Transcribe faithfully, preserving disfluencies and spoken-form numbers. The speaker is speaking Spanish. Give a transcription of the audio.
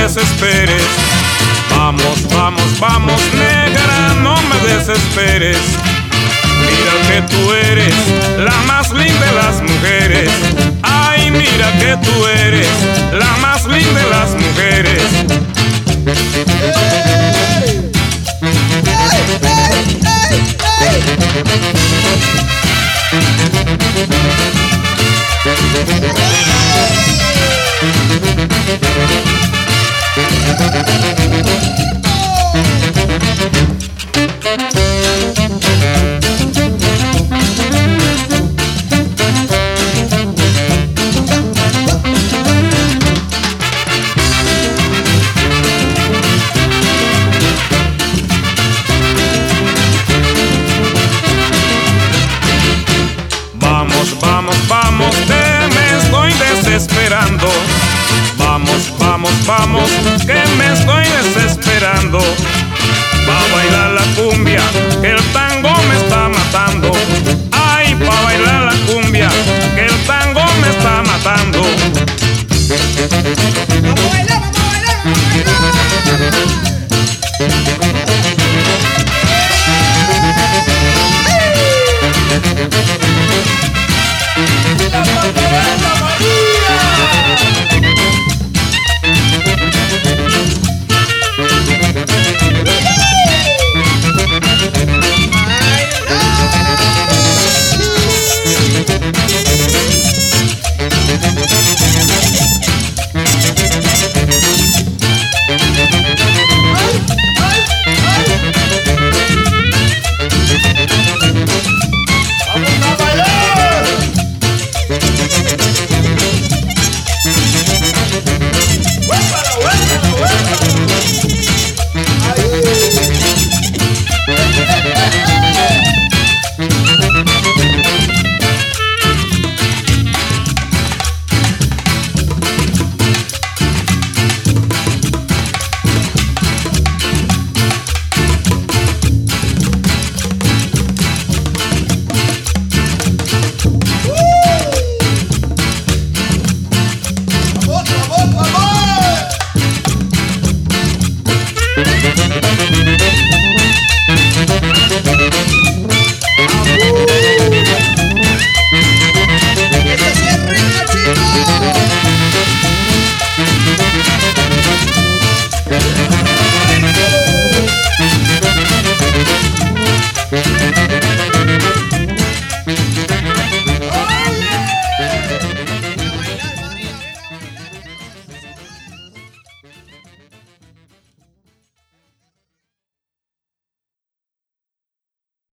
desesperes. Vamos, vamos, vamos, negra, no me desesperes. Mira que tú eres la más linda de las mujeres. Ay, mira que tú eres la más linda de las mujeres. Vamos, vamos, vamos, que me estoy desesperando. Vamos, vamos, vamos, que me estoy desesperando. Pa' bailar la cumbia, que el tango me está matando. Ay, pa' bailar la cumbia, que el tango me está matando. Vamos a bailar, vamos a bailar,